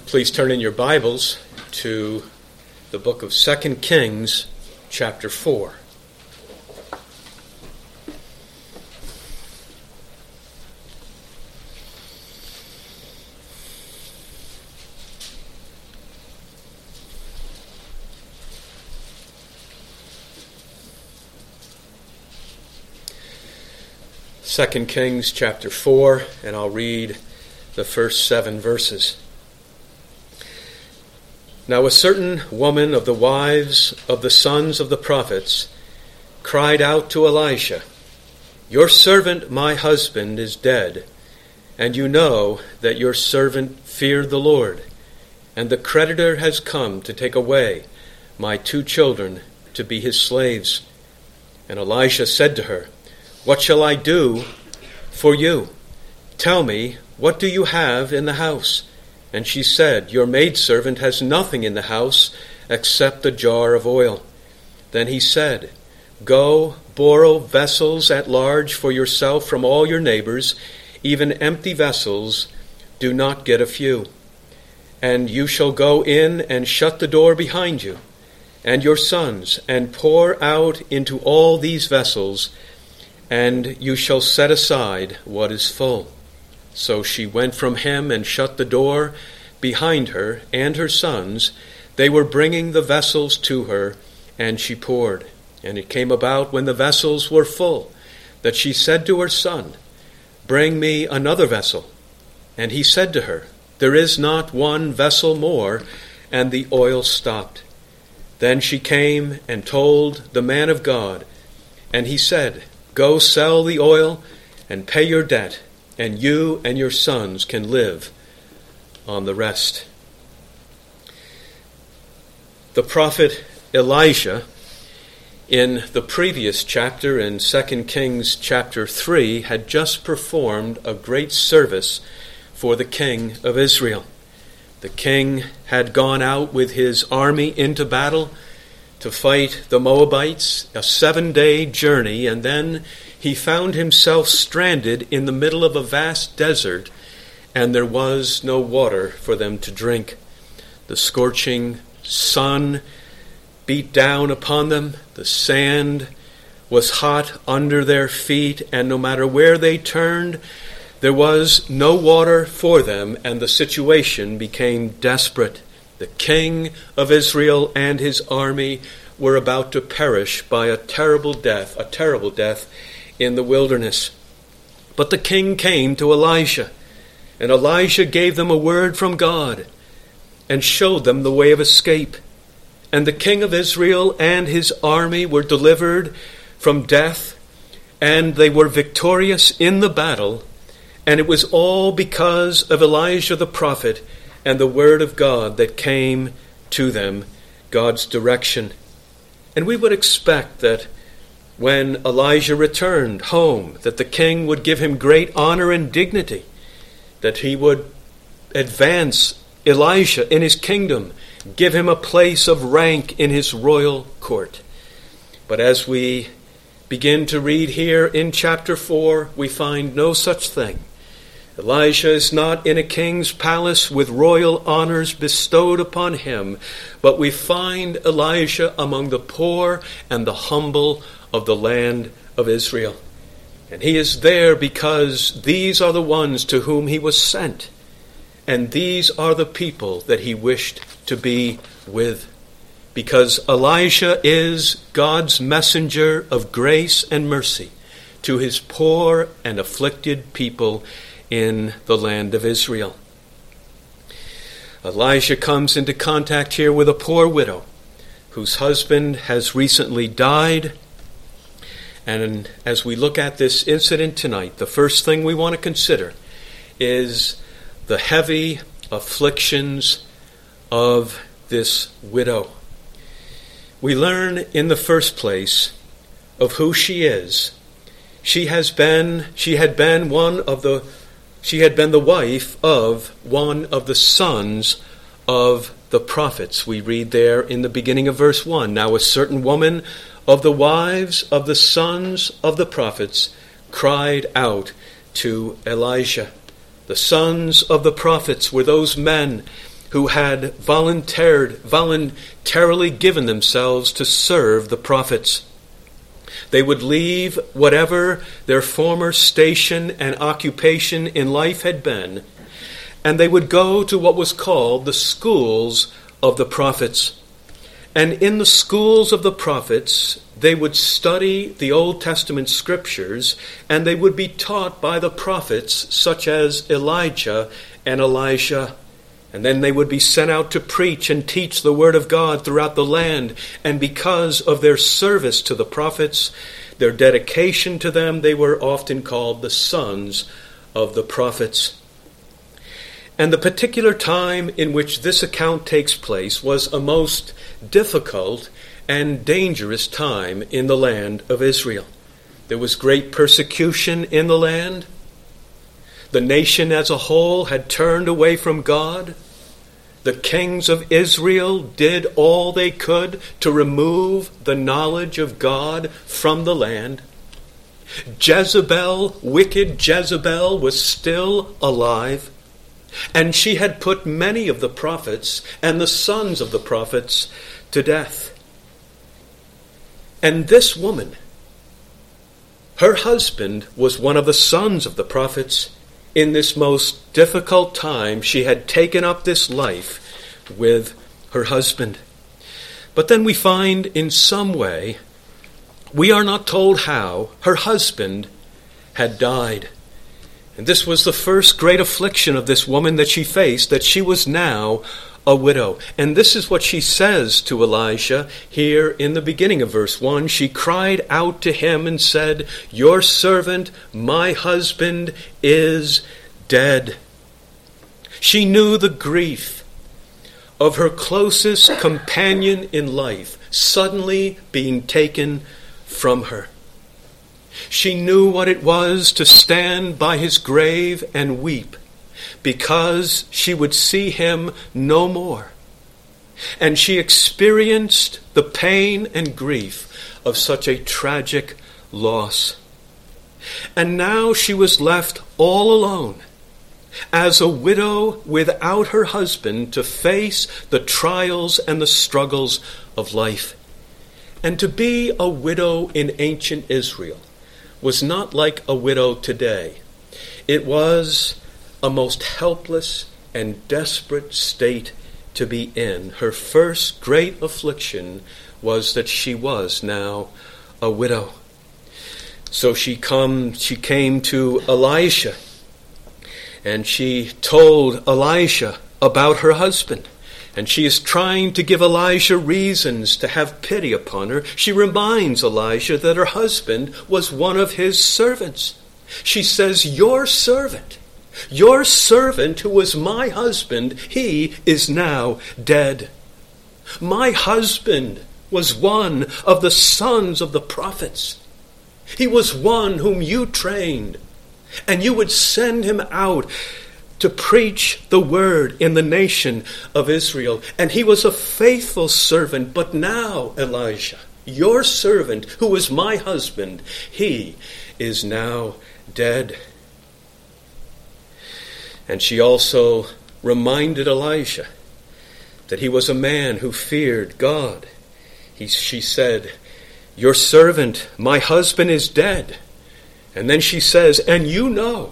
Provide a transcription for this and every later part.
Please turn in your Bibles to the book of 2 Kings, chapter 4. Second Kings chapter 4, and I'll read the first 7 verses. Now a certain woman of the wives of the sons of the prophets cried out to Elisha, "Your servant my husband is dead, and you know that your servant feared the Lord, and the creditor has come to take away my 2 children to be his slaves." And Elisha said to her, "What shall I do for you? Tell me, what do you have in the house?" And she said, "Your maidservant has nothing in the house except a jar of oil." Then he said, "Go, borrow vessels at large for yourself from all your neighbors, even empty vessels, do not get a few. And you shall go in and shut the door behind you, and your sons, and pour out into all these vessels, and you shall set aside what is full." So she went from him and shut the door behind her and her sons. They were bringing the vessels to her, and she poured. And it came about when the vessels were full, that she said to her son, "Bring me another vessel." And he said to her, "There is not one vessel more," and the oil stopped. Then she came and told the man of God, and he said, "Go sell the oil and pay your debt, and you and your sons can live on the rest." The prophet Elisha, in the previous chapter, in 2 Kings chapter 3, had just performed a great service for the king of Israel. The king had gone out with his army into battle to fight the Moabites, a 7-day journey, and then he found himself stranded in the middle of a vast desert, and there was no water for them to drink. The scorching sun beat down upon them. The sand was hot under their feet, and no matter where they turned, there was no water for them, and the situation became desperate. The king of Israel and his army were about to perish by a terrible death in the wilderness. But the king came to Elisha, and Elisha gave them a word from God and showed them the way of escape. And the king of Israel and his army were delivered from death, and they were victorious in the battle. And it was all because of Elijah the prophet and the word of God that came to them, God's direction. And we would expect that when Elijah returned home, that the king would give him great honor and dignity, that he would advance Elisha in his kingdom, give him a place of rank in his royal court. But as we begin to read here in chapter 4, we find no such thing. Elisha is not in a king's palace with royal honors bestowed upon him, but we find Elisha among the poor and the humble of the land of Israel. And he is there because these are the ones to whom he was sent, and these are the people that he wished to be with. Because Elisha is God's messenger of grace and mercy to his poor and afflicted people in the land of Israel. Elisha comes into contact here with a poor widow whose husband has recently died. And as we look at this incident tonight, the first thing we want to consider is the heavy afflictions of this widow. We learn in the first place of who she is. She had been the wife of one of the sons of the prophets. We read there in the beginning of verse 1, "Now a certain woman of the wives of the sons of the prophets cried out to Elisha." The sons of the prophets were those men who had voluntarily given themselves to serve the prophets. They would leave whatever their former station and occupation in life had been, and they would go to what was called the schools of the prophets. And in the schools of the prophets, they would study the Old Testament scriptures, and they would be taught by the prophets such as Elijah and Elisha. And then they would be sent out to preach and teach the word of God throughout the land. And because of their service to the prophets, their dedication to them, they were often called the sons of the prophets. And the particular time in which this account takes place was a most difficult and dangerous time in the land of Israel. There was great persecution in the land. The nation as a whole had turned away from God. The kings of Israel did all they could to remove the knowledge of God from the land. Jezebel, wicked Jezebel, was still alive, and she had put many of the prophets and the sons of the prophets to death. And this woman, her husband was one of the sons of the prophets. In this most difficult time, she had taken up this life with her husband. But then we find in some way, we are not told how, her husband had died. And this was the first great affliction of this woman that she faced, that she was now a widow. And this is what she says to Elisha here in the beginning of verse 1. She cried out to him and said, "Your servant, my husband, is dead." She knew the grief of her closest companion in life suddenly being taken from her. She knew what it was to stand by his grave and weep, because she would see him no more. And she experienced the pain and grief of such a tragic loss. And now she was left all alone, as a widow without her husband, to face the trials and the struggles of life. And to be a widow in ancient Israel was not like a widow today. It was a most helpless and desperate state to be in. Her first great affliction was that she was now a widow. So she came to Elisha, and she told Elisha about her husband. And she is trying to give Elisha reasons to have pity upon her. She reminds Elisha that her husband was one of his servants. She says, your servant who was my husband, he is now dead. My husband was one of the sons of the prophets. He was one whom you trained, and you would send him out to preach the word in the nation of Israel. And he was a faithful servant. But now, Elisha, your servant, who was my husband, he is now dead. And she also reminded Elisha that he was a man who feared God. She said, your servant, my husband, is dead. And then she says, and you know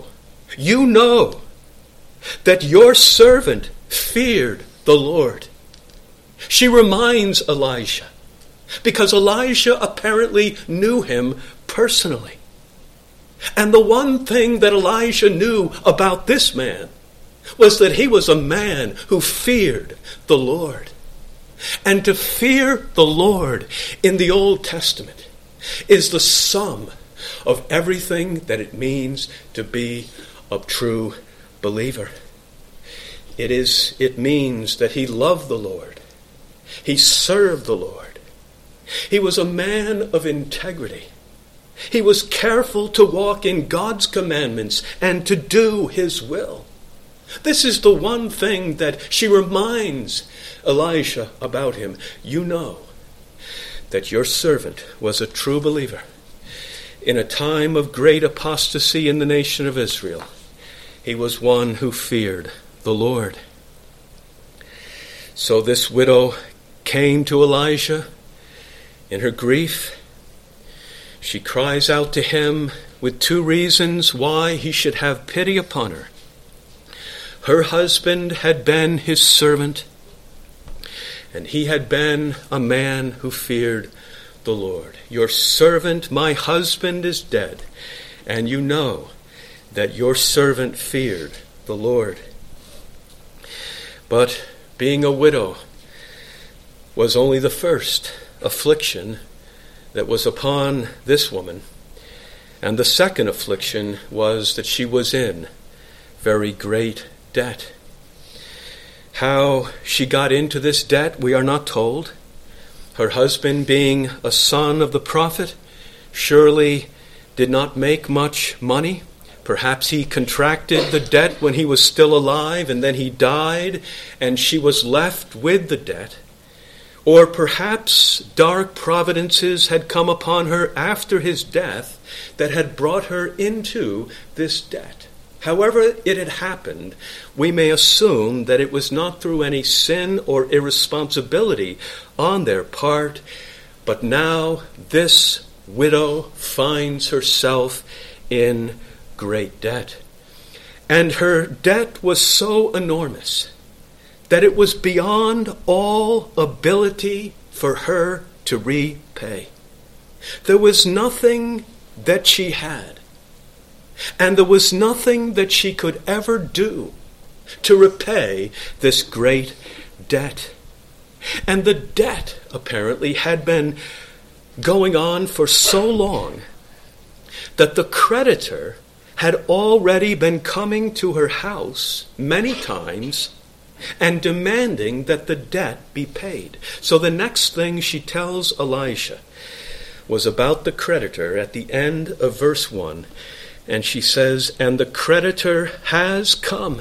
that your servant feared the Lord. She reminds Elisha, because Elisha apparently knew him personally. And the one thing that Elisha knew about this man was that he was a man who feared the Lord. And to fear the Lord in the Old Testament is the sum of everything that it means to be a true believer. It means that he loved the Lord. He served the Lord. He was a man of integrity. He was careful to walk in God's commandments and to do his will. This is the one thing that she reminds Elisha about him. You know that your servant was a true believer. In a time of great apostasy in the nation of Israel, he was one who feared the Lord. So this widow came to Elijah in her grief. She cries out to him with two reasons why he should have pity upon her. Her husband had been his servant, and he had been a man who feared the Lord. Your servant, my husband, is dead, and you know that your servant feared the Lord. But being a widow was only the first affliction that was upon this woman. And the second affliction was that she was in very great debt. How she got into this debt, we are not told. Her husband, being a son of the prophet, surely did not make much money. Perhaps he contracted the debt when he was still alive, and then he died, and she was left with the debt. Or perhaps dark providences had come upon her after his death that had brought her into this debt. However it had happened, we may assume that it was not through any sin or irresponsibility on their part, but now this widow finds herself in great debt. And her debt was so enormous that it was beyond all ability for her to repay. There was nothing that she had, and there was nothing that she could ever do to repay this great debt. And the debt apparently had been going on for so long that the creditor had already been coming to her house many times and demanding that the debt be paid. So the next thing she tells Elisha was about the creditor at the end of verse 1. And she says, and the creditor has come.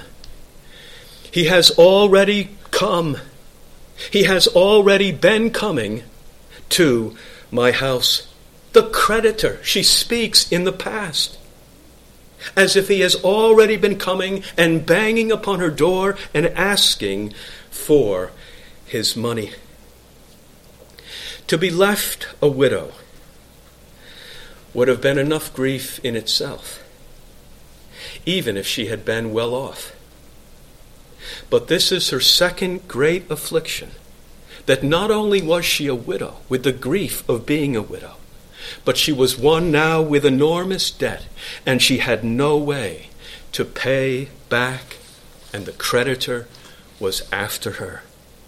He has already come. He has already been coming to my house. The creditor, she speaks in the past, as if he has already been coming and banging upon her door and asking for his money. To be left a widow would have been enough grief in itself, even if she had been well off. But this is her second great affliction, that not only was she a widow with the grief of being a widow, but she was one now with enormous debt, and she had no way to pay back, and the creditor was after her.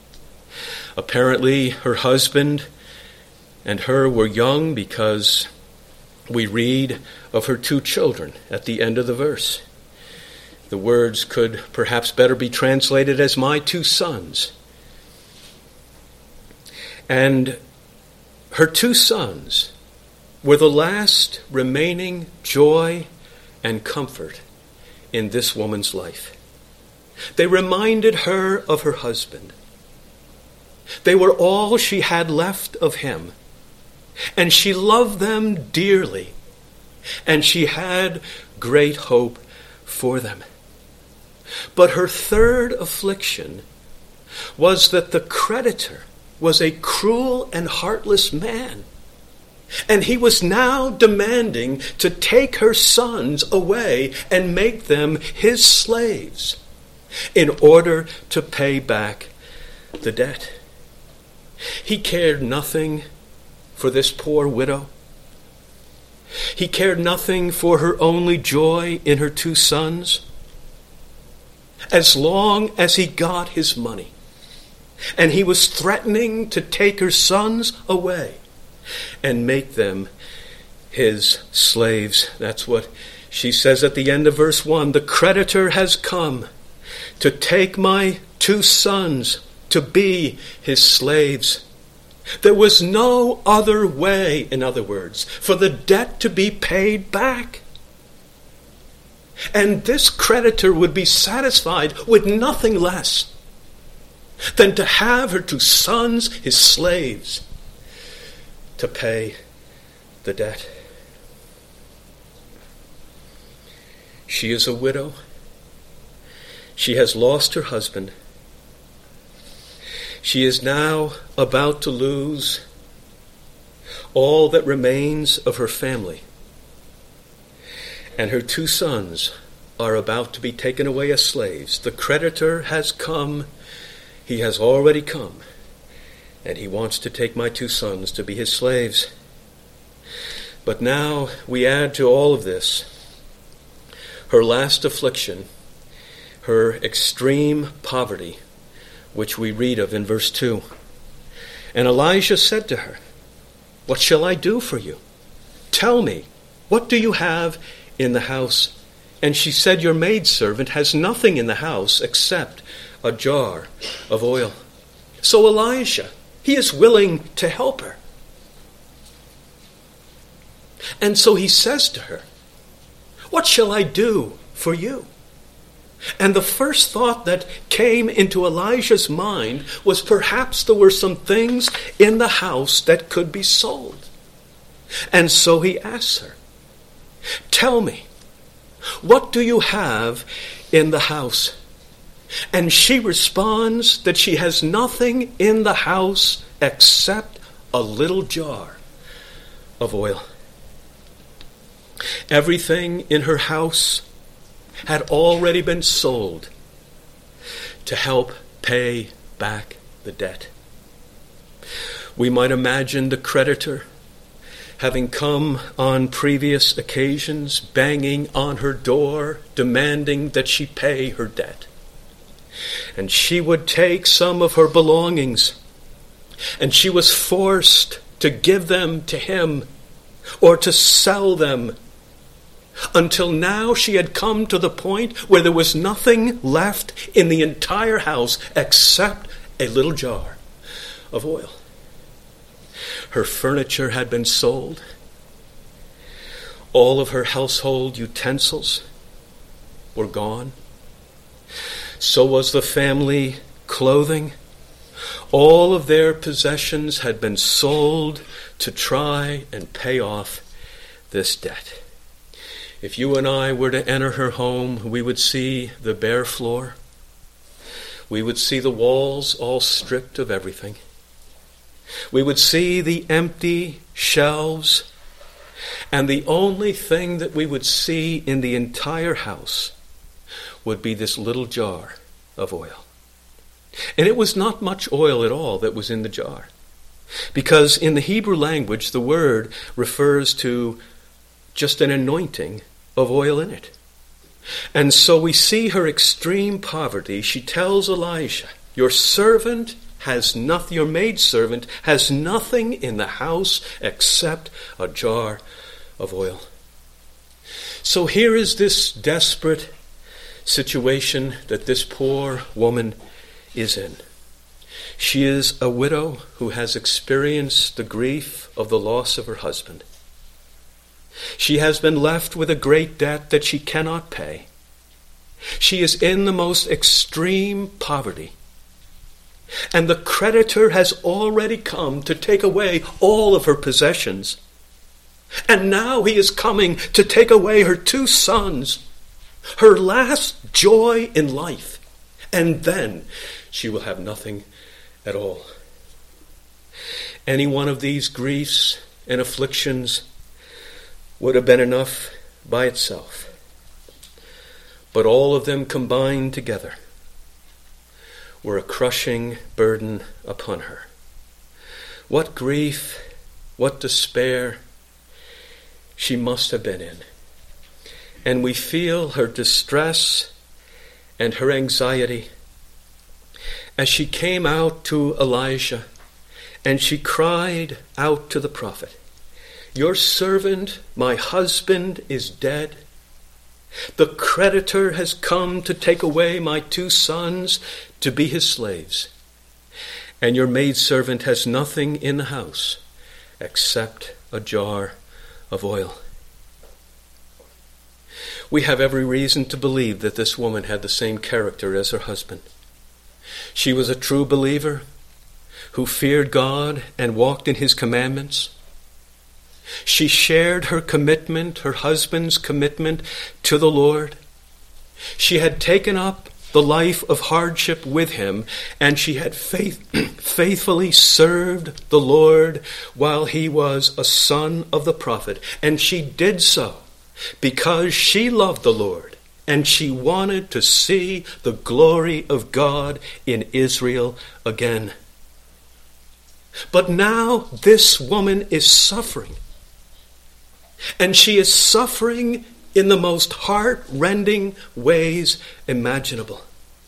Apparently, her husband and her were young, because we read of her two children at the end of the verse. The words could perhaps better be translated as my two sons. And her two sons were the last remaining joy and comfort in this woman's life. They reminded her of her husband. They were all she had left of him, and she loved them dearly, and she had great hope for them. But her third affliction was that the creditor was a cruel and heartless man, and he was now demanding to take her sons away and make them his slaves in order to pay back the debt. He cared nothing for this poor widow. He cared nothing for her only joy in her two sons, as long as he got his money. And he was threatening to take her sons away and make them his slaves. That's what she says at the end of verse 1. The creditor has come to take my two sons to be his slaves. There was no other way, in other words, for the debt to be paid back. And this creditor would be satisfied with nothing less than to have her two sons, his slaves, to pay the debt. She is a widow. She has lost her husband. She is now about to lose all that remains of her family. And her 2 sons are about to be taken away as slaves. The creditor has come. He has already come. And he wants to take my 2 sons to be his slaves. But now we add to all of this her last affliction, her extreme poverty, which we read of in verse 2. And Elijah said to her, "What shall I do for you? Tell me, what do you have in the house?" And she said, "Your maidservant has nothing in the house except a jar of oil." So Elijah, he is willing to help her. And so he says to her, "What shall I do for you?" And the first thought that came into Elijah's mind was perhaps there were some things in the house that could be sold. And so he asks her, "Tell me, what do you have in the house?" And she responds that she has nothing in the house except a little jar of oil. Everything in her house had already been sold to help pay back the debt. We might imagine the creditor having come on previous occasions, banging on her door, demanding that she pay her debt. And she would take some of her belongings, and she was forced to give them to him or to sell them, until now she had come to the point where there was nothing left in the entire house except a little jar of oil. Her furniture had been sold. All of her household utensils were gone. So was the family clothing. All of their possessions had been sold to try and pay off this debt. If you and I were to enter her home, we would see the bare floor. We would see the walls all stripped of everything. We would see the empty shelves. And the only thing that we would see in the entire house would be this little jar of oil. And it was not much oil at all that was in the jar, because in the Hebrew language, the word refers to just an anointing of oil in it. And so we see her extreme poverty. She tells Elijah, your maidservant has nothing in the house except a jar of oil. So here is this desperate situation that this poor woman is in. She is a widow who has experienced the grief of the loss of her husband. She has been left with a great debt that she cannot pay. She is in the most extreme poverty. And the creditor has already come to take away all of her possessions. And now he is coming to take away her 2 sons, her last joy in life. And then she will have nothing at all. Any one of these griefs and afflictions would have been enough by itself. But all of them combined together were a crushing burden upon her. What grief, what despair she must have been in. And we feel her distress and her anxiety as she came out to Elijah and she cried out to the prophet, your servant, my husband, is dead. The creditor has come to take away my 2 sons to be his slaves. And your maidservant has nothing in the house except a jar of oil. We have every reason to believe that this woman had the same character as her husband. She was a true believer who feared God and walked in his commandments. She shared her commitment, her husband's commitment to the Lord. She had taken up the life of hardship with him, and she had faithfully served the Lord while he was a son of the prophet. And she did so because she loved the Lord, and she wanted to see the glory of God in Israel again. But now this woman is suffering, and she is suffering in the most heart-rending ways imaginable.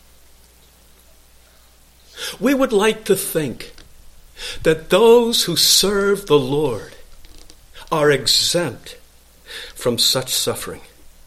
We would like to think that those who serve the Lord are exempt from such suffering.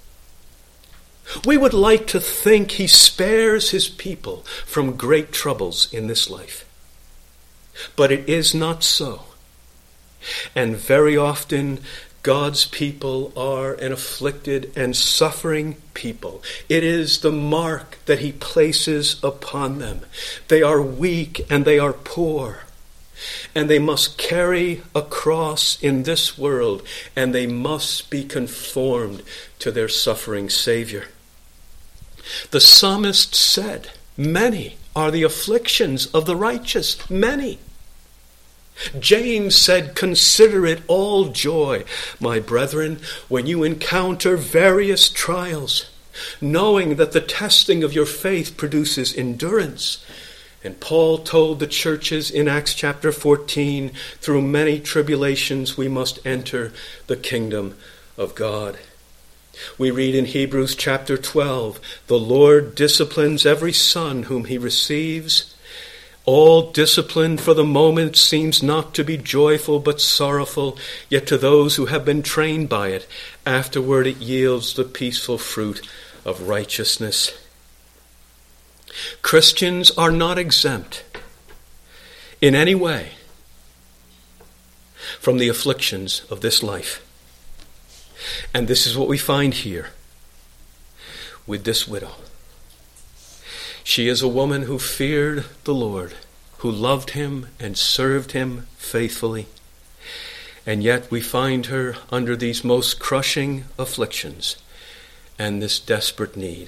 We would like to think he spares his people from great troubles in this life. But it is not so. And very often God's people are an afflicted and suffering people. It is the mark that he places upon them. They are weak and they are poor. And they must carry a cross in this world, and they must be conformed to their suffering Savior. The psalmist said, "Many are the afflictions of the righteous, many." James said, "Consider it all joy, my brethren, when you encounter various trials, knowing that the testing of your faith produces endurance." And Paul told the churches in Acts chapter 14, through many tribulations we must enter the kingdom of God. We read in Hebrews chapter 12, "The Lord disciplines every son whom he receives. All discipline for the moment seems not to be joyful but sorrowful, yet to those who have been trained by it, afterward it yields the peaceful fruit of righteousness." Christians are not exempt in any way from the afflictions of this life. And this is what we find here with this widow. She is a woman who feared the Lord, who loved him and served him faithfully. And yet we find her under these most crushing afflictions and this desperate need.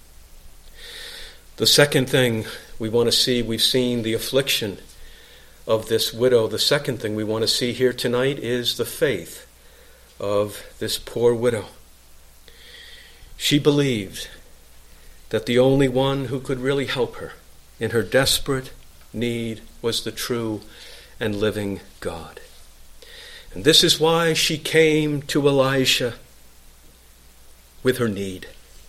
The second thing we want to see, we've seen the affliction of this widow. The second thing we want to see here tonight is the faith of this poor widow. She believed that the only one who could really help her in her desperate need was the true and living God. And this is why she came to Elisha with her need.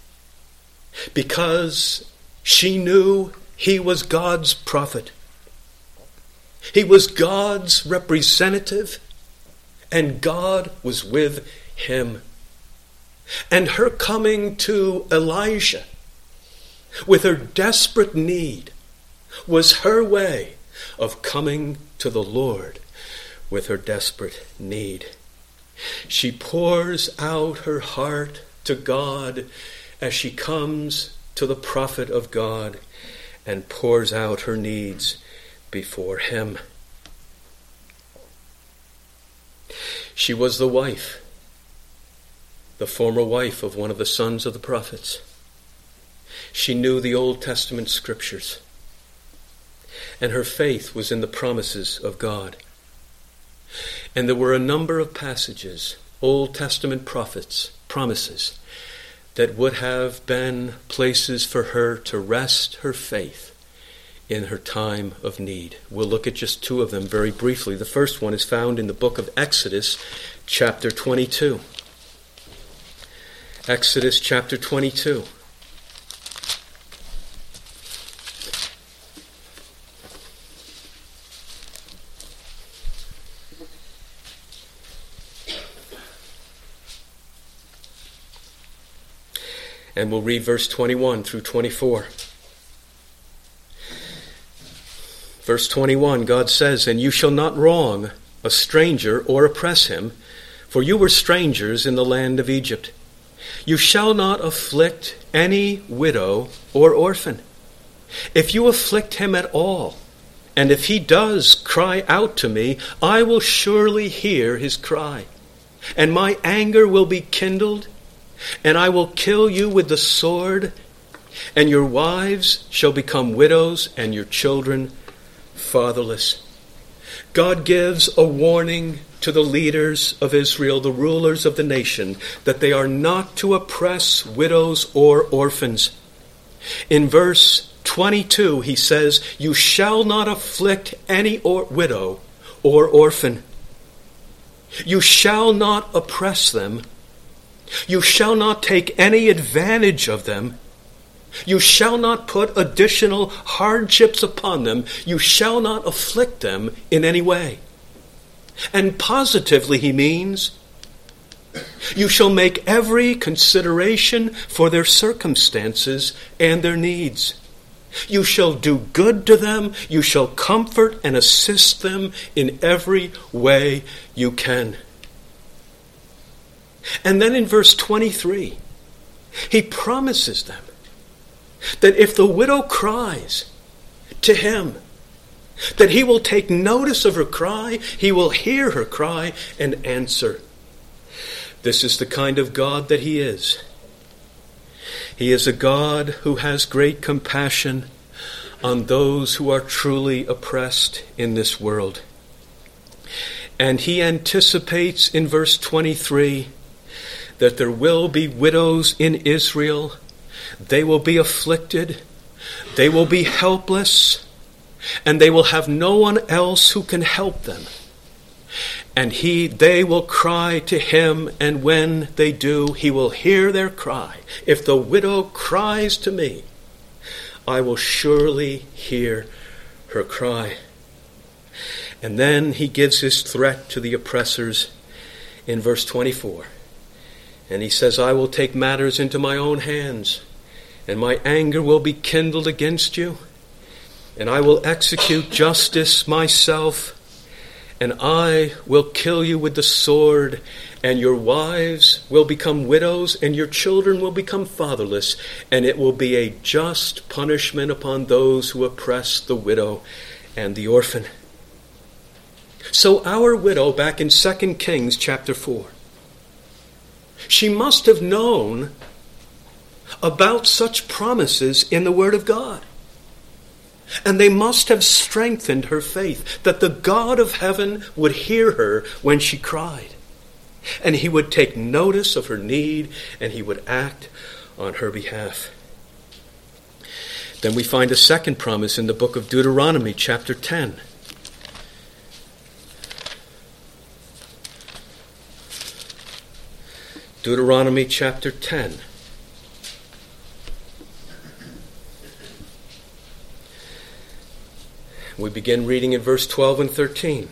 Because she knew he was God's prophet. He was God's representative, and God was with him. And her coming to Elisha with her desperate need was her way of coming to the Lord with her desperate need. She pours out her heart to God as she comes to the prophet of God and pours out her needs before him. She was the wife, the former wife of one of the sons of the prophets. She knew the Old Testament scriptures, and her faith was in the promises of God. And there were a number of passages, Old Testament promises, that would have been places for her to rest her faith in her time of need. We'll look at just two of them very briefly. The first one is found in the book of Exodus, chapter 22. Exodus chapter 22. And we'll read verse 21 through 24. Verse 21, God says, "And you shall not wrong a stranger or oppress him, for you were strangers in the land of Egypt. You shall not afflict any widow or orphan. If you afflict him at all, and if he does cry out to me, I will surely hear his cry, and my anger will be kindled, and I will kill you with the sword, and your wives shall become widows, and your children fatherless. God gives a warning to the leaders of Israel, the rulers of the nation, that they are not to oppress widows or orphans. In verse 22, he says, "You shall not afflict any widow or orphan. You shall not oppress them. You shall not take any advantage of them. You shall not put additional hardships upon them. You shall not afflict them in any way." And positively he means, you shall make every consideration for their circumstances and their needs. You shall do good to them. You shall comfort and assist them in every way you can. And then in verse 23, he promises them that if the widow cries to him, that he will take notice of her cry, he will hear her cry and answer. This is the kind of God that he is. He is a God who has great compassion on those who are truly oppressed in this world. And he anticipates in verse 23 that there will be widows in Israel. They will be afflicted. They will be helpless. And they will have no one else who can help them. And they will cry to him, and when they do, he will hear their cry. If the widow cries to me, I will surely hear her cry. And then he gives his threat to the oppressors in verse 24. And he says, "I will take matters into my own hands, and my anger will be kindled against you, and I will execute justice myself, and I will kill you with the sword, and your wives will become widows, and your children will become fatherless, and it will be a just punishment upon those who oppress the widow and the orphan." So our widow, back in 2 Kings chapter 4, she must have known about such promises in the Word of God. And they must have strengthened her faith that the God of heaven would hear her when she cried. And he would take notice of her need, and he would act on her behalf. Then we find a second promise in the book of Deuteronomy chapter 10. Deuteronomy chapter 10. We begin reading in verse 12 and 13.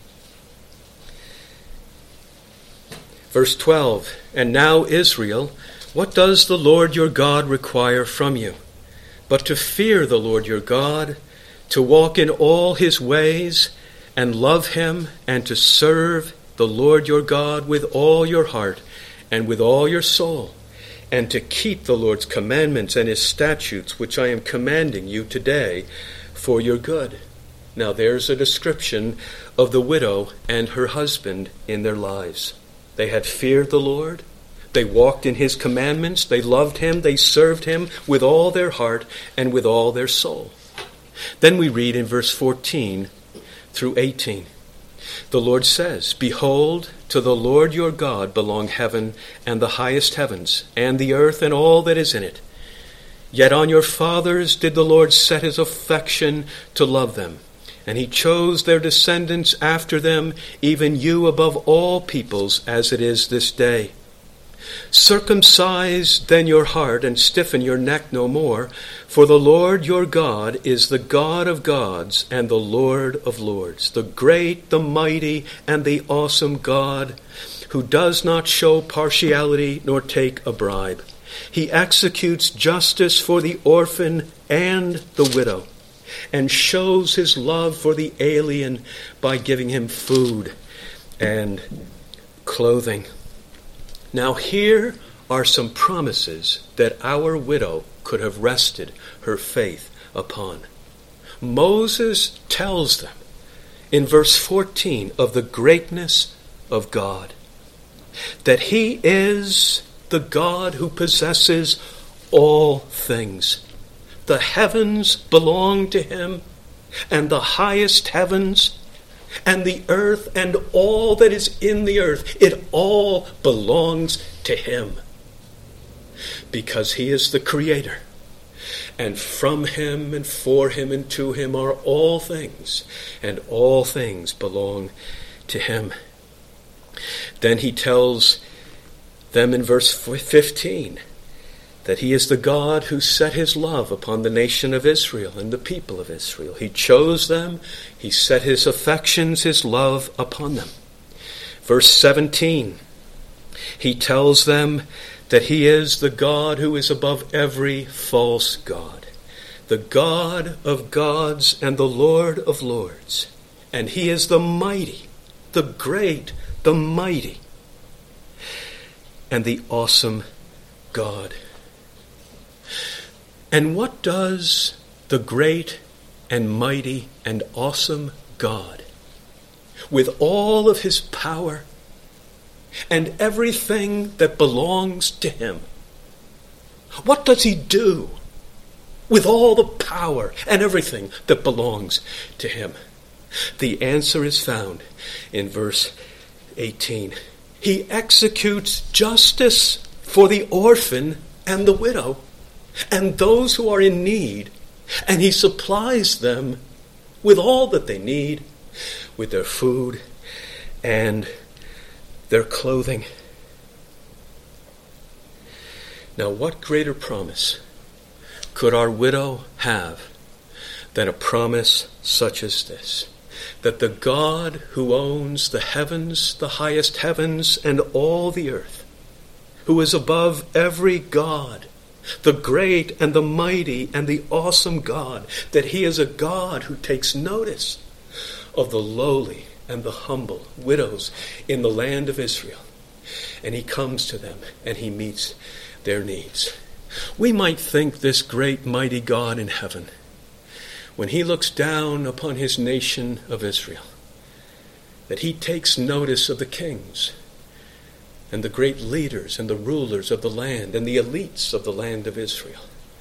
Verse 12, "And now, Israel, what does the Lord your God require from you? But to fear the Lord your God, to walk in all his ways, and love him, and to serve the Lord your God with all your heart and with all your soul, and to keep the Lord's commandments and his statutes, which I am commanding you today for your good." Now there's a description of the widow and her husband in their lives. They had feared the Lord. They walked in his commandments. They loved him. They served him with all their heart and with all their soul. Then we read in verse 14 through 18. The Lord says, "Behold, to the Lord your God belong heaven and the highest heavens, and the earth and all that is in it. Yet on your fathers did the Lord set his affection to love them. And he chose their descendants after them, even you above all peoples, as it is this day. Circumcise then your heart, and stiffen your neck no more, for the Lord your God is the God of gods and the Lord of lords, the great, the mighty, and the awesome God, who does not show partiality nor take a bribe. He executes justice for the orphan and the widow, and shows his love for the alien by giving him food and clothing." Now here are some promises that our widow could have rested her faith upon. Moses tells them in verse 14 of the greatness of God, that he is the God who possesses all things. The heavens belong to him, and the highest heavens, and the earth, and all that is in the earth. It all belongs to him, because he is the creator. And from him and for him and to him are all things, and all things belong to him. Then he tells them in verse 15 that he is the God who set his love upon the nation of Israel and the people of Israel. He chose them. He set his affections, his love upon them. Verse 17, he tells them that he is the God who is above every false god, the God of gods and the Lord of lords. And he is the mighty, the great, the mighty, and the awesome God. And what does the great and mighty and awesome God, with all of his power and everything that belongs to him, what does he do with all the power and everything that belongs to him? The answer is found in verse 18. He executes justice for the orphan and the widow and those who are in need, and he supplies them with all that they need, with their food and their clothing. Now, what greater promise could our widow have than a promise such as this? That the God who owns the heavens, the highest heavens, and all the earth, who is above every god, the great and the mighty and the awesome God, that he is a God who takes notice of the lowly and the humble widows in the land of Israel. And he comes to them and he meets their needs. We might think this great mighty God in heaven, when he looks down upon his nation of Israel, that he takes notice of the kings and the great leaders and the rulers of the land and the elites of the land of Israel,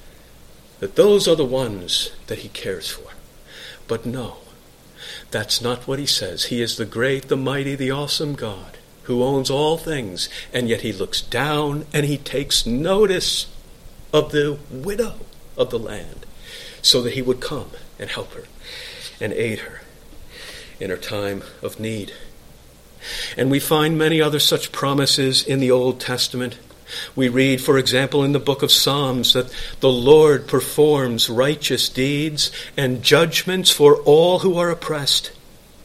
that those are the ones that he cares for. But no, that's not what he says. He is the great, the mighty, the awesome God who owns all things, and yet he looks down and he takes notice of the widow of the land so that he would come and help her and aid her in her time of need. And we find many other such promises in the Old Testament. We read, for example, in the book of Psalms that the Lord performs righteous deeds and judgments for all who are oppressed.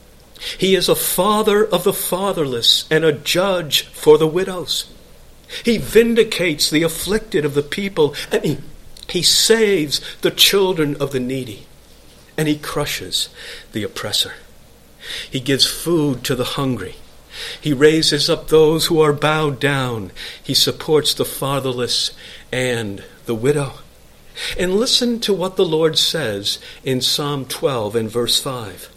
He is a father of the fatherless and a judge for the widows. He vindicates the afflicted of the people, and he saves the children of the needy, and he crushes the oppressor. He gives food to the hungry. He raises up those who are bowed down. He supports the fatherless and the widow. And listen to what the Lord says in Psalm 12 and verse 5.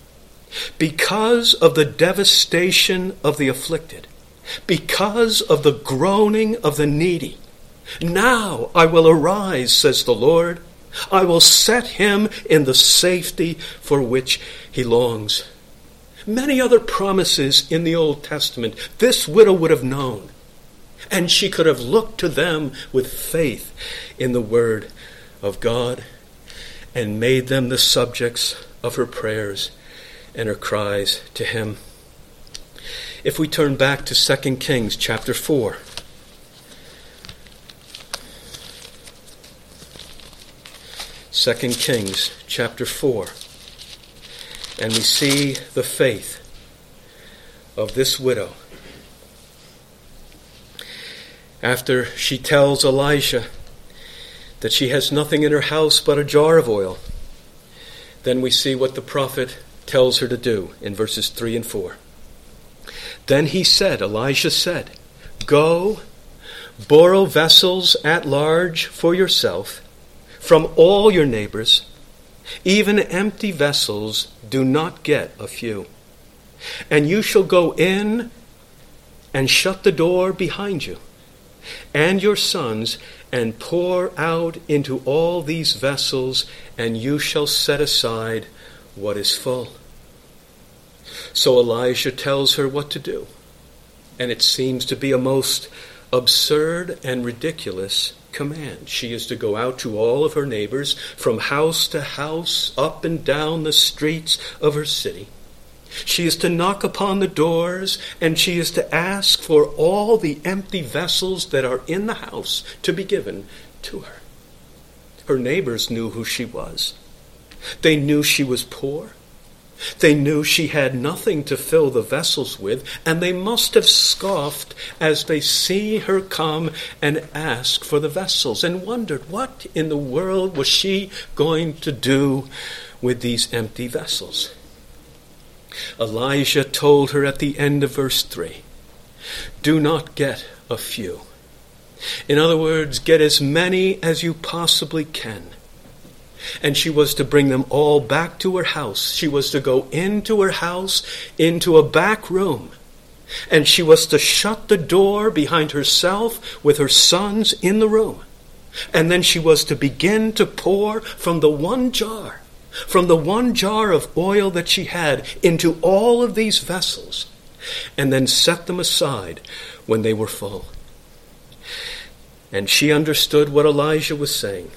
Because of the devastation of the afflicted, because of the groaning of the needy, now I will arise, says the Lord. I will set him in the safety for which he longs. Many other promises in the Old Testament this widow would have known, and she could have looked to them with faith in the word of God and made them the subjects of her prayers and her cries to him. If we turn back to 2 Kings chapter 4, Second Kings chapter 4, and we see the faith of this widow. After she tells Elisha that she has nothing in her house but a jar of oil, then we see what the prophet tells her to do in verses 3 and 4. Then Elisha said, "Go, borrow vessels at large for yourself from all your neighbors. Even empty vessels do not get a few. And you shall go in and shut the door behind you, and your sons and pour out into all these vessels, and you shall set aside what is full." So Elijah tells her what to do, and it seems to be a most absurd and ridiculous command. She is to go out to all of her neighbors, from house to house, up and down the streets of her city. She is to knock upon the doors, and she is to ask for all the empty vessels that are in the house to be given to her. Her neighbors knew who she was. They knew she was poor. They knew she had nothing to fill the vessels with, and they must have scoffed as they see her come and ask for the vessels, and wondered what in the world was she going to do with these empty vessels. Elijah told her at the end of verse 3, "Do not get a few." In other words, get as many as you possibly can. And she was to bring them all back to her house. She was to go into her house, into a back room, and she was to shut the door behind herself with her sons in the room. And then she was to begin to pour from the one jar of oil that she had into all of these vessels, and then set them aside when they were full. And she understood what Elijah was saying,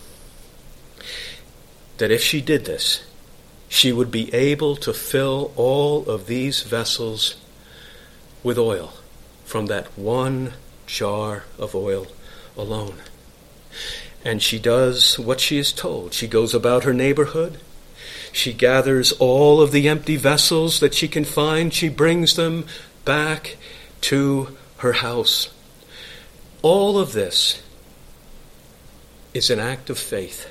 that if she did this, she would be able to fill all of these vessels with oil from that one jar of oil alone. And she does what she is told. She goes about her neighborhood. She gathers all of the empty vessels that she can find. She brings them back to her house. All of this is an act of faith.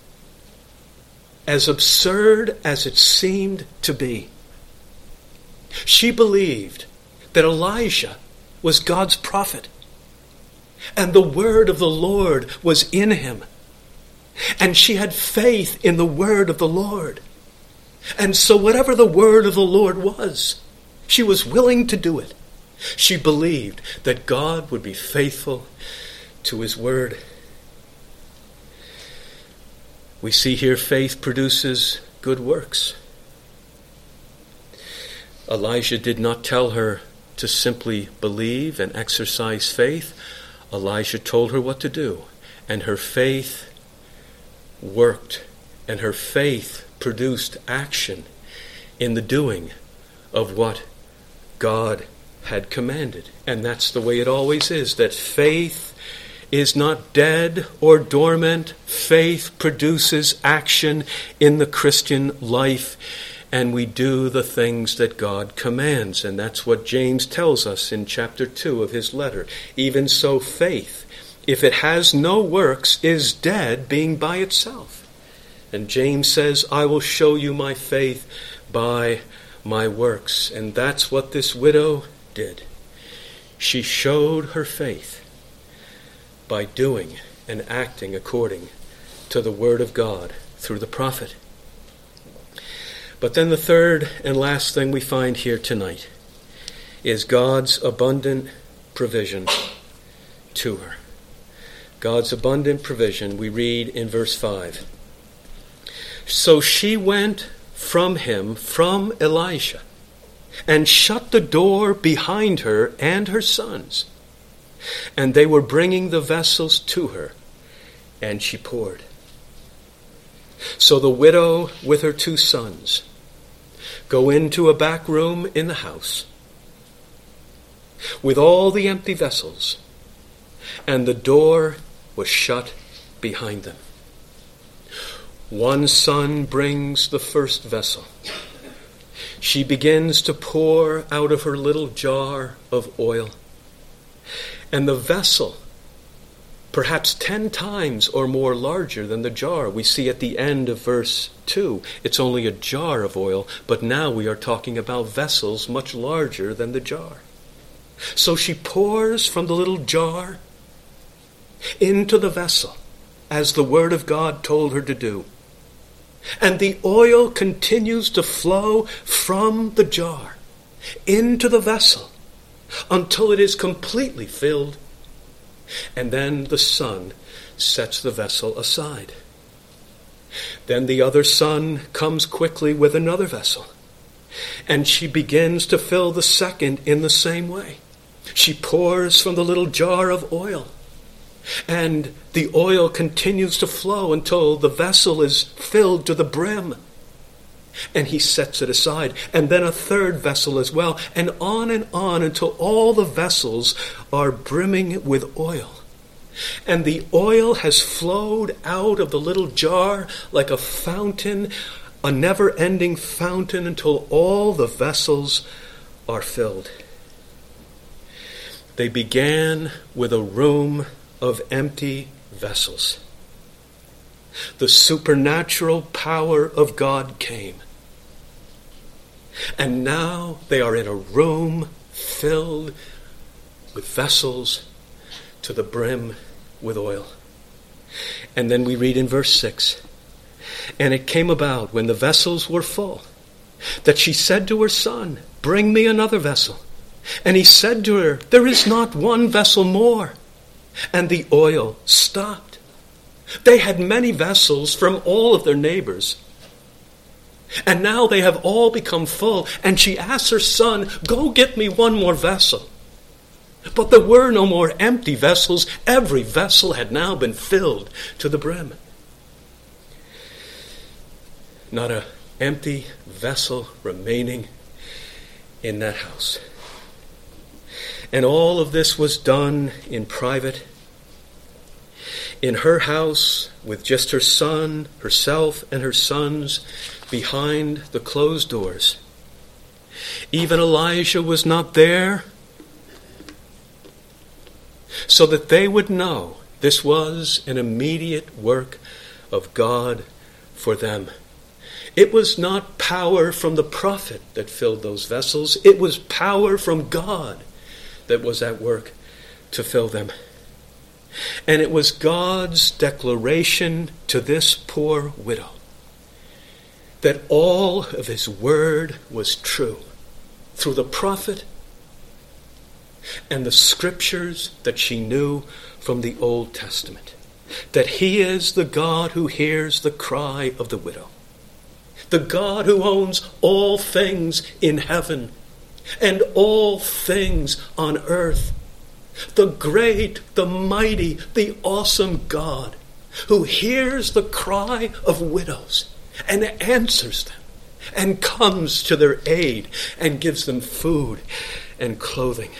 As absurd as it seemed to be, she believed that Elijah was God's prophet, and the word of the Lord was in him. And she had faith in the word of the Lord. And so whatever the word of the Lord was, she was willing to do it. She believed that God would be faithful to his word. We see here faith produces good works. Elijah did not tell her to simply believe and exercise faith. Elijah told her what to do, and her faith worked, and her faith produced action in the doing of what God had commanded. And that's the way it always is, that faith is not dead or dormant. Faith produces action in the Christian life, and we do the things that God commands. And that's what James tells us in chapter 2 of his letter. Even so, faith, if it has no works, is dead, being by itself. And James says, "I will show you my faith by my works." And that's what this widow did. She showed her faith by doing and acting according to the word of God through the prophet. But then the third and last thing we find here tonight is God's abundant provision to her. God's abundant provision, we read in verse 5. "So she went from him, from Elisha, and shut the door behind her and her sons. And they were bringing the vessels to her, and she poured." So the widow with her 2 sons go into a back room in the house with all the empty vessels, and the door was shut behind them. One son brings the first vessel. She begins to pour out of her little jar of oil. And the vessel, perhaps 10 times or more larger than the jar. We see at the end of verse 2, it's only a jar of oil, but now we are talking about vessels much larger than the jar. So she pours from the little jar into the vessel, as the word of God told her to do. And the oil continues to flow from the jar into the vessel until it is completely filled. And then the son sets the vessel aside. Then the other son comes quickly with another vessel, and she begins to fill the second in the same way. She pours from the little jar of oil, and the oil continues to flow until the vessel is filled to the brim. And he sets it aside, and then a third vessel as well, and on until all the vessels are brimming with oil. And the oil has flowed out of the little jar like a fountain, a never-ending fountain, until all the vessels are filled. They began with a room of empty vessels. The supernatural power of God came. And now they are in a room filled with vessels to the brim with oil. And then we read in verse 6, "And it came about when the vessels were full, that she said to her son, 'Bring me another vessel.' And he said to her, 'There is not one vessel more.' And the oil stopped. They had many vessels from all of their neighbors. And now they have all become full. And she asks her son, 'Go get me one more vessel.' But there were no more empty vessels. Every vessel had now been filled to the brim. Not an empty vessel remaining in that house. And all of this was done in private, in her house, with just her son, herself, and her sons behind the closed doors. Even Elijah was not there, so that they would know this was an immediate work of God for them. It was not power from the prophet that filled those vessels. It was power from God that was at work to fill them. And it was God's declaration to this poor widow that all of his word was true through the prophet and the scriptures that she knew from the Old Testament, that he is the God who hears the cry of the widow, the God who owns all things in heaven and all things on earth, the great, the mighty, the awesome God who hears the cry of widows and answers them and comes to their aid and gives them food and clothing.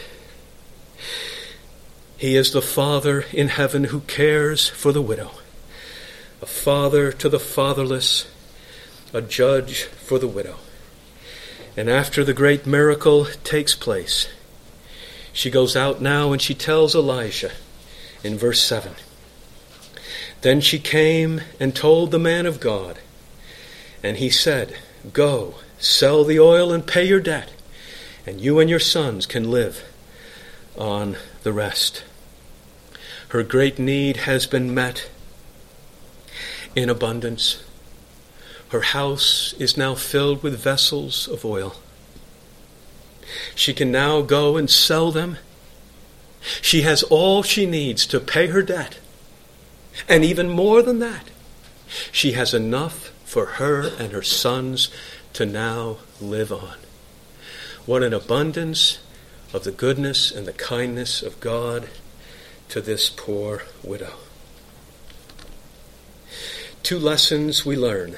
He is the Father in heaven who cares for the widow, a father to the fatherless, a judge for the widow. And after the great miracle takes place, she goes out now and she tells Elijah in verse 7. Then she came and told the man of God, and he said, "Go, sell the oil and pay your debt, and you and your sons can live on the rest." Her great need has been met in abundance. Her house is now filled with vessels of oil. She can now go and sell them. She has all she needs to pay her debt. And even more than that, she has enough for her and her sons to now live on. What an abundance of the goodness and the kindness of God to this poor widow. Two lessons we learn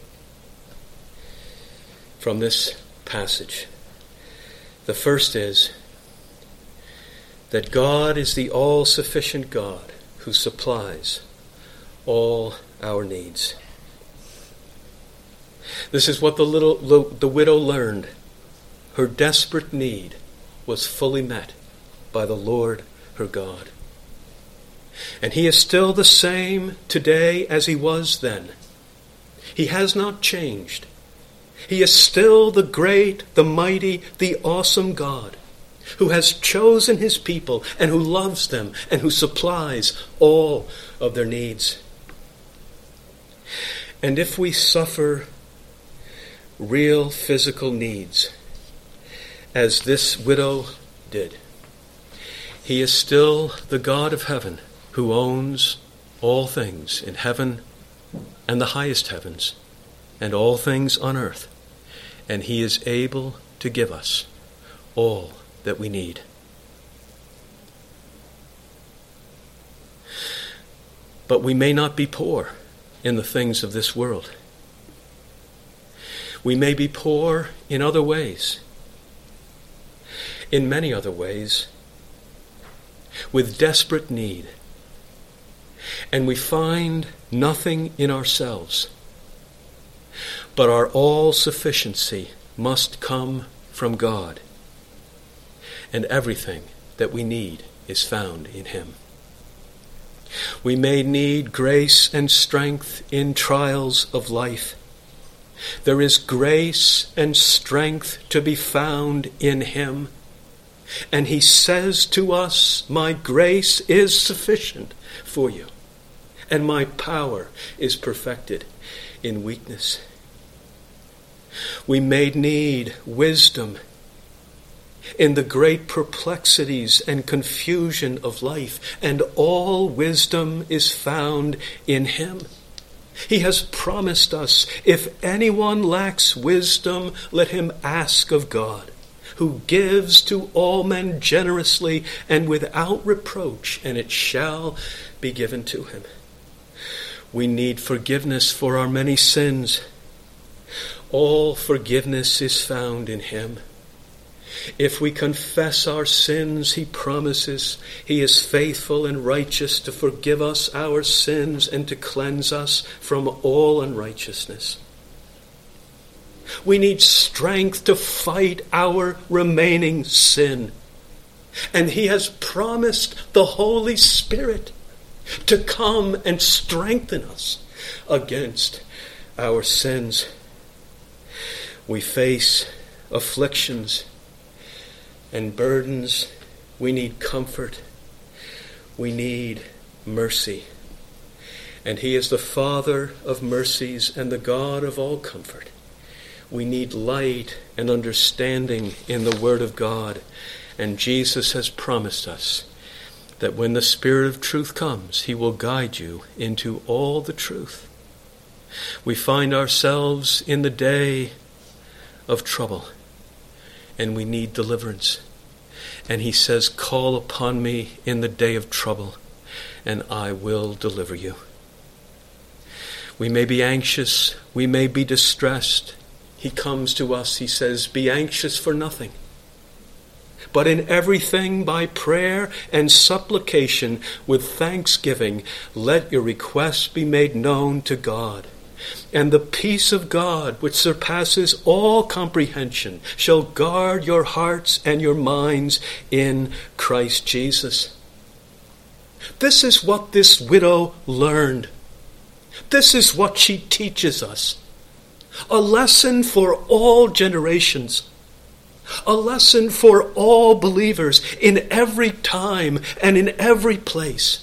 from this passage. The first is that God is the all-sufficient God who supplies all our needs. This is what the widow learned. Her desperate need was fully met by the Lord her God. And he is still the same today as he was then. He has not changed. He is still the great, the mighty, the awesome God who has chosen his people and who loves them and who supplies all of their needs. And if we suffer real physical needs, as this widow did, he is still the God of heaven who owns all things in heaven and the highest heavens, and all things on earth, and he is able to give us all that we need. But we may not be poor in the things of this world. We may be poor in other ways, in many other ways, with desperate need. And we find nothing in ourselves, but our all-sufficiency must come from God, and everything that we need is found in him. We may need grace and strength in trials of life. There is grace and strength to be found in him. And he says to us, my grace is sufficient for you, and my power is perfected in weakness. We may need wisdom in the great perplexities and confusion of life, and all wisdom is found in him. He has promised us, if anyone lacks wisdom, let him ask of God, who gives to all men generously and without reproach, and it shall be given to him. We need forgiveness for our many sins. All forgiveness is found in him. If we confess our sins, he promises he is faithful and righteous to forgive us our sins and to cleanse us from all unrighteousness. We need strength to fight our remaining sin. And he has promised the Holy Spirit to come and strengthen us against our sins. We face afflictions and burdens. We need comfort. We need mercy. And he is the Father of mercies and the God of all comfort. We need light and understanding in the Word of God. And Jesus has promised us that when the Spirit of truth comes, he will guide you into all the truth. We find ourselves in the day of trouble, and we need deliverance. And he says, call upon me in the day of trouble, and I will deliver you. We may be anxious, we may be distressed. He comes to us, he says, be anxious for nothing, but in everything by prayer and supplication with thanksgiving, let your requests be made known to God. And the peace of God, which surpasses all comprehension, shall guard your hearts and your minds in Christ Jesus. This is what this widow learned. This is what she teaches us. A lesson for all generations. A lesson for all believers in every time and in every place.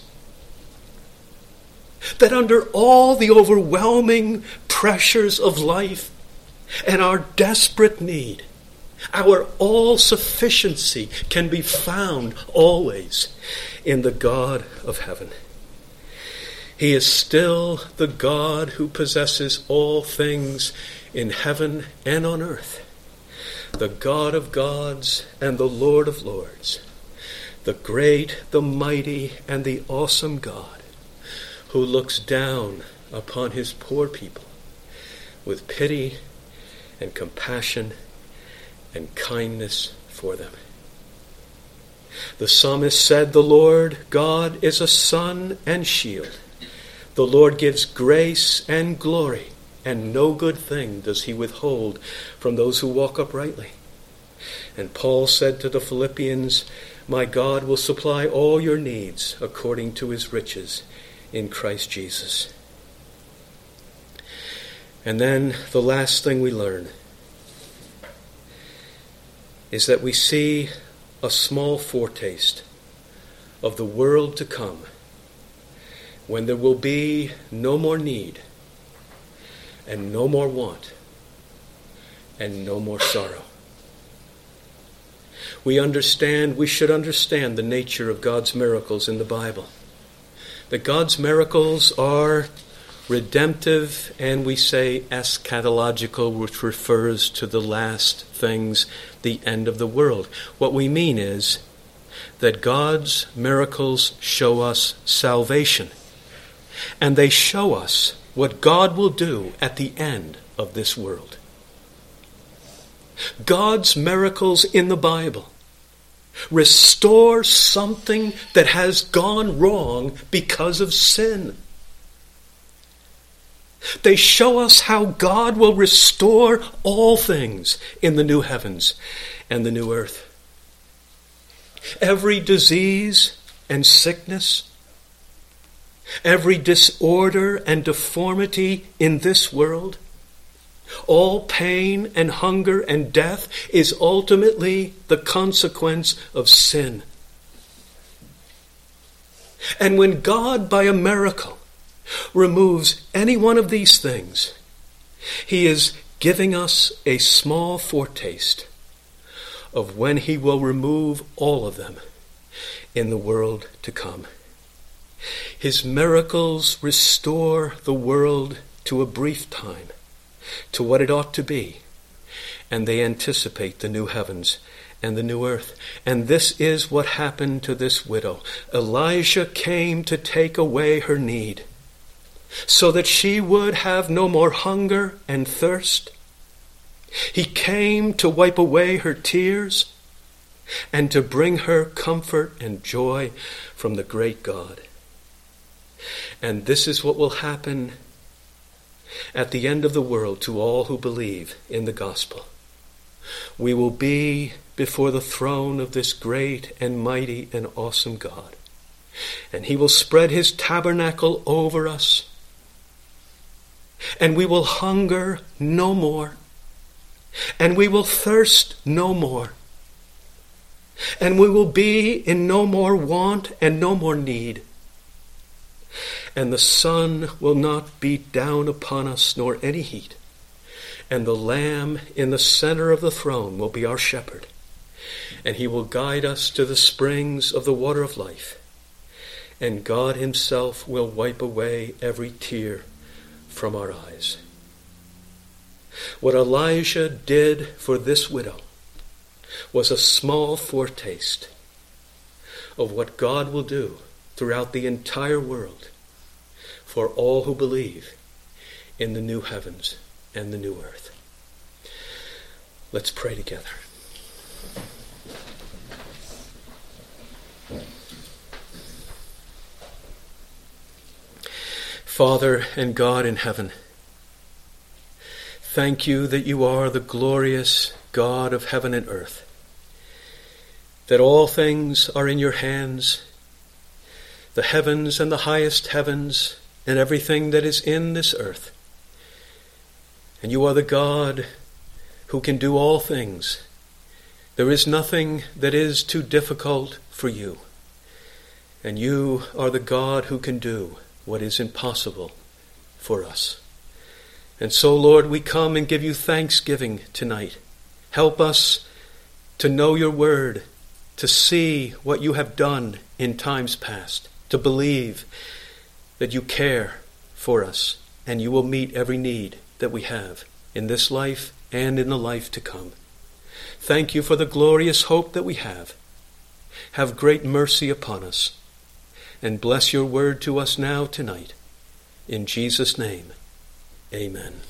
That under all the overwhelming pressures of life and our desperate need, our all-sufficiency can be found always in the God of heaven. He is still the God who possesses all things in heaven and on earth, the God of gods and the Lord of lords, the great, the mighty, and the awesome God, who looks down upon his poor people with pity and compassion and kindness for them. The psalmist said, the Lord God is a sun and shield. The Lord gives grace and glory, and no good thing does he withhold from those who walk uprightly. And Paul said to the Philippians, my God will supply all your needs according to his riches in Christ Jesus. And then the last thing we learn is that we see a small foretaste of the world to come, when there will be no more need and no more want and no more sorrow. We should understand the nature of God's miracles in the Bible. that God's miracles are redemptive, and we say eschatological, which refers to the last things, the end of the world. What we mean is that God's miracles show us salvation, and they show us what God will do at the end of this world. God's miracles in the Bible restore something that has gone wrong because of sin. They show us how God will restore all things in the new heavens and the new earth. Every disease and sickness, every disorder and deformity in this world, all pain and hunger and death is ultimately the consequence of sin. And when God, by a miracle, removes any one of these things, he is giving us a small foretaste of when he will remove all of them in the world to come. His miracles restore the world to a brief time, to what it ought to be, and they anticipate the new heavens and the new earth. And this is what happened to this widow. Elijah came to take away her need, so that she would have no more hunger and thirst. He came to wipe away her tears and to bring her comfort and joy from the great God. And this is what will happen at the end of the world to all who believe in the gospel. We will be before the throne of this great and mighty and awesome God, and he will spread his tabernacle over us, and we will hunger no more, and we will thirst no more, and we will be in no more want and no more need. And the sun will not beat down upon us, nor any heat. And the Lamb in the center of the throne will be our shepherd, and he will guide us to the springs of the water of life. And God himself will wipe away every tear from our eyes. What Elijah did for this widow was a small foretaste of what God will do throughout the entire world for all who believe in the new heavens and the new earth. Let's pray together. Father and God in heaven, thank you that you are the glorious God of heaven and earth, that all things are in your hands, the heavens and the highest heavens, and everything that is in this earth. And you are the God who can do all things. There is nothing that is too difficult for you. And you are the God who can do what is impossible for us. And so, Lord, we come and give you thanksgiving tonight. Help us to know your word, to see what you have done in times past, to believe that you care for us and you will meet every need that we have in this life and in the life to come. Thank you for the glorious hope that we have. Have great mercy upon us and bless your word to us now tonight. In Jesus' name, amen.